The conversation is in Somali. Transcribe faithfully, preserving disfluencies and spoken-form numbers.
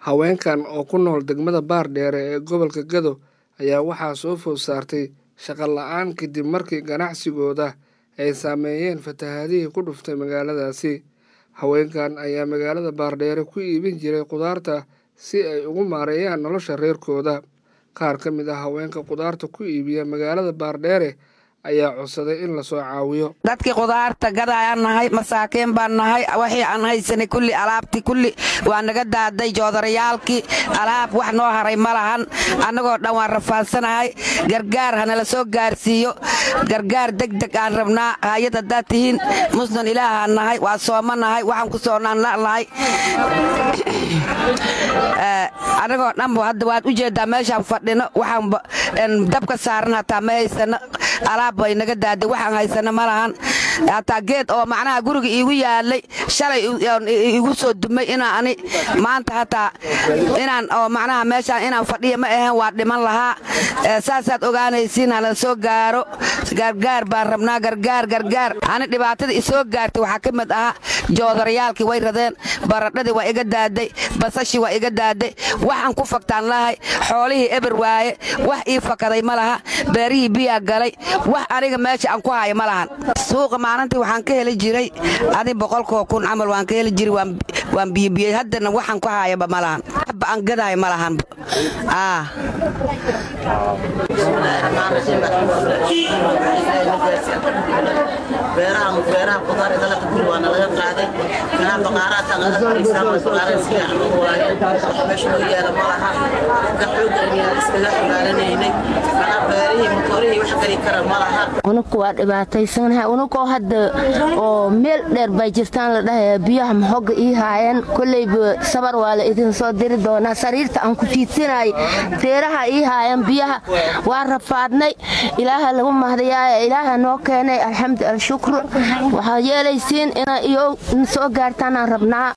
Haweenkan oo ku nool degmada Baardheere ee gobolka Gado ayaa waxaa soo food saartay shaqo la'aan kadib markii ganacsigooda ay saameeyeen fatahaadihii ku dhuftay magaaladaasi. Haweenkan ayaa magaalada Baardheere ku iibin jiray khudaarta si ay ugu maareeyaan nolosha reerkooda. Qaar ka mid ah haweenka khudaarta ku iibiya magaalada Baardheere ayaa codsaday in la soo caawiyo. dadkii khudaarta gadayaan nahay masaakiin baan nahay wixii aan haysanay kulli alaabti kulli waa naga daaday joodarayaalkii alaab wax noo haray ma lahan annagoo dhan waan rafaadsanahay gargaar hana la soo gaarsiiyo gargaar degdeg aan rabnaa hay'ad haddaad tihiin muslim ilaahaan nahay waa soomanahay waxaan ku soonaan la'lahay annagoo dhanba hadda waad u jeedaa meeshaan fadhino waxaan dabka saaran hataa ma haysano alaab bay naga daaday waxaan haysano ma lahan hataa geed oo macnaha guriga iigu yaalay shalay iigu soo dumay inaan ani maanta hataa inaan oo macnaha meeshaan inaan fadhiya ma ahayn waa dhiman lahaa saasaad ogaanaysiin hala soo gaaro gargaar baan rabnaa gargaar gargaar ani dhibaatada isoo gaartay waxaa ka mid ahaa joodarayaalkii way radeen baradhadii waa iga daaday basashii waa iga daaday waxaan ku fagtaan lahay xoolihii eber waaye wax ii fakaday ma laha beerihii biyaa galay wax aniga meesha aan ku hayo ma lahan suuqa maalintii waxaan ka heli jiray adi boqolkoo kun camal waan ka heli jiray waan biyobiyey haddana waxaan ku hayaba ma lahan waxba aan gadahay ma lahan beeraha khudaar ee dalka kulli waa laga qaaday kana baqaaraha taqada fariisan waa baqaaraha iska xanuun waaye meesha loo yaala ma laha ka xooggan iskaga xilaalinay kana beerihii motorihii wax kali kara ma laha unuku waa dhibaataysanahay unuku hadda oo meel dheer bay jirtaan la dhahay biyaha maxooga ii haayeen kullayba sabar waa la idin soo diri doonaa sariirta aan ku fiidsanay teeraha ii haayeen biyaha waa rafaadnay ilaaha lagu mahdayaa ilaaha noo keenay alxamdu alshukr waxaa yeelaysiin inay iyo soo gaartaan aan rabnaa